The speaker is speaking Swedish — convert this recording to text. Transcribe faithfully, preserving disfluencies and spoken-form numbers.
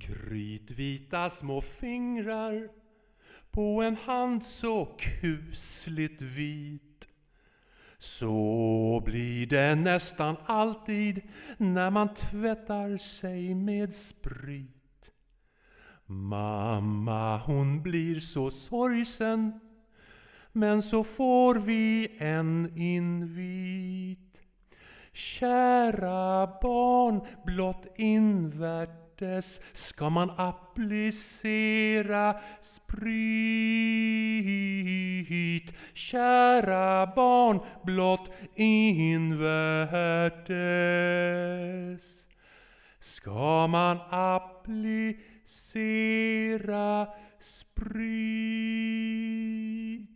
Kritvita små fingrar på en hand så kusligt vit. Så blir det nästan alltid när man tvättar sig med sprit. Mamma hon blir så sorgsen, men så får vi en invit. Kära barn, blott invärtes ska man applicera sprit. Kära barn, blott invärtes ska man applicera sprit.